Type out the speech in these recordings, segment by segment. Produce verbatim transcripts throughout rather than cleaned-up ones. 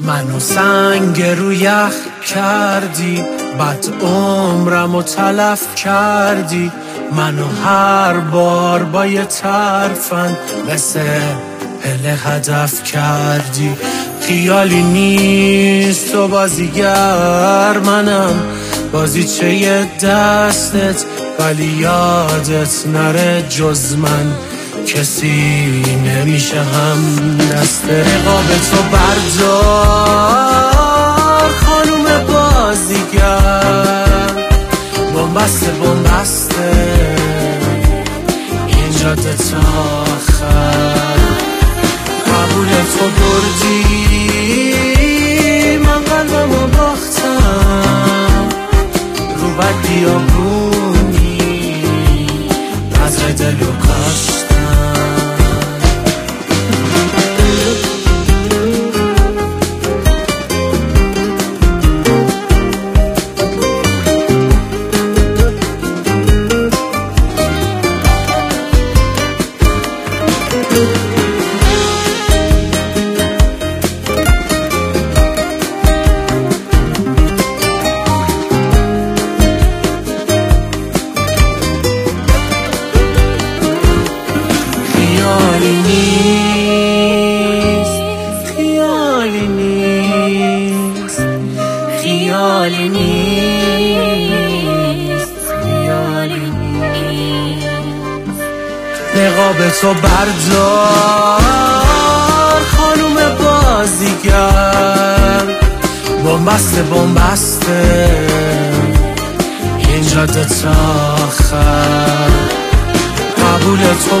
منو سنگ رو یخ کردی، بد عمرمو تلف کردی، منو هر بار با یه ترفند مثل پله هدف کردی. خیالی نیست تو بازیگر، منم بازیچه یه دستت، ولی یادت نره جز من کسی نمیشه هم دست. رقاب تو بردار خانوم بازیگر، بومبسته بومبسته این جاده تا آخر. قبول تو بردی من قلبمو باختم، رو بد بیابونی بذر دلو کاشتم. خیالی نیست خیالی نیست خیالی نیست خیالی نیست. نقاب تو بردار خانوم بازیگر، بومبسته بومبسته این جاده تا آخر. قبول تو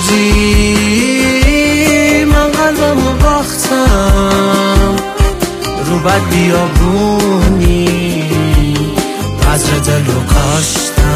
بردی من قلبمو باختم، رو بد بیابونی بذر دلو کاشتم.